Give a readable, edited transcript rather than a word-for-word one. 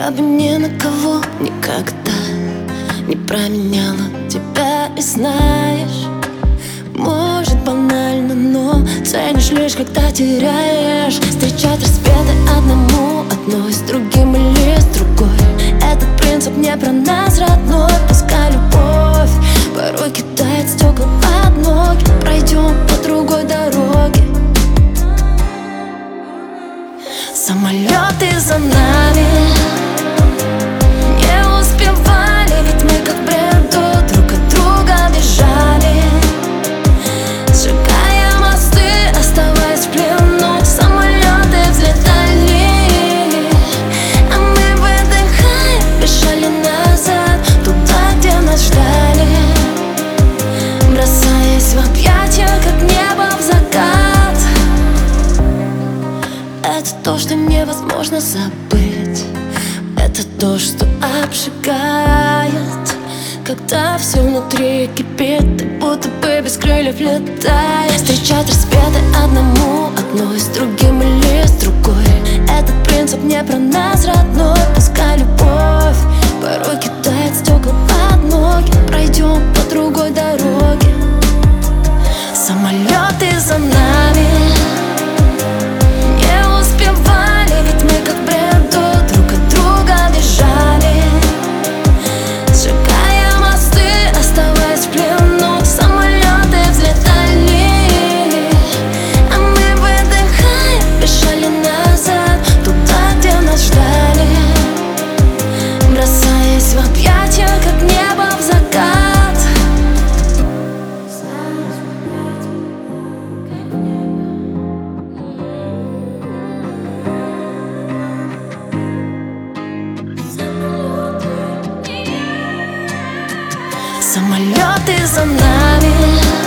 Я бы ни на кого никогда не променяла тебя, и знаешь, может банально, но ценишь лишь, когда теряешь. Встречать рассветы одному, одной с другим или с другой. Этот принцип не про нас, родной. Пускай любовь порой кидает стекла под ноги. Пройдем по другой дороге. Самолеты за нами не успевали, ведь мы как в бреду друг от друга бежали, сжигая мосты, оставаясь в плену. Самолеты взлетали, а мы, выдыхая, бежали назад, туда, где нас ждали, бросаясь в объятия, как небо в закат. Это то, что невозможно забыть. Это то, что обжигает, когда все внутри кипит, ты будто бы без крыльев летаешь. Встречать рассветы одному, одной с другим или с другой. Этот принцип не про нас, родной. Пускай любовь порой кидает стекла под ноги. Пройдем по другой дороге. Самолеты за нами не успевали, ведь мы как в бреду друг от друга бежали, сжигая мосты, оставаясь в плену. Самолеты взлетали, а мы, выдыхая, бежали назад, туда, где нас ждали, бросаясь в объятия, как небо в закат. Самолеты за нами